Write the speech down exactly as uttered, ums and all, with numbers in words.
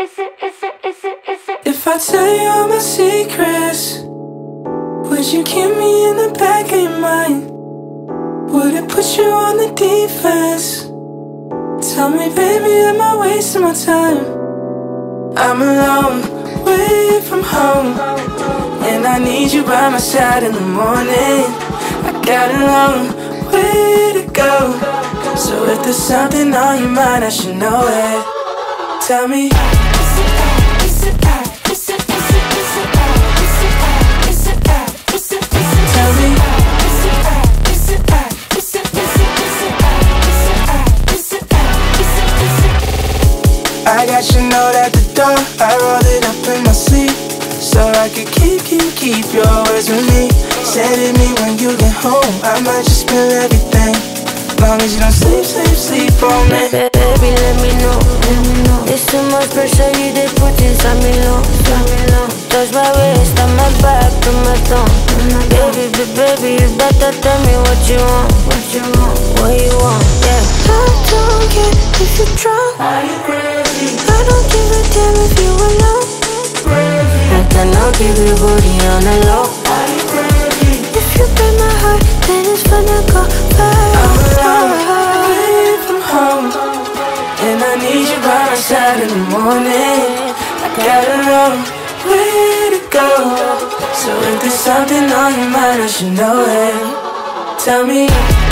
If I tell you all my secrets, would you keep me in the back of your mind? Would it put you on the defense? Tell me, baby, am I wasting my time? I'm alone, away from home, and I need you by my side in the morning. I got a long way to go, so if there's something on your mind, I should know it. Tell me. I got your note at the door, I rolled it up in my sleep, so I could keep, keep, keep your words with me. Say to me when you get home, I might just spill everything, long as you don't sleep, sleep, sleep on me. Baby, let me know, let me know. It's too much pressure you did put inside me low, touch my waist, on my back, to my tongue. Baby, baby, baby, you better tell me what you want, what you want, what you want, yeah. I don't care if you're drunk, Are you crazy? I don't give a damn if you alone. Crazy? I cannot keep your booty on the low. Are you crazy? If you break my heart, then it's gonna go far. I'm alone, away from home, and I need you by my side in the morning. I got a long way to go, so if there's something on your mind, I should know it. Tell me.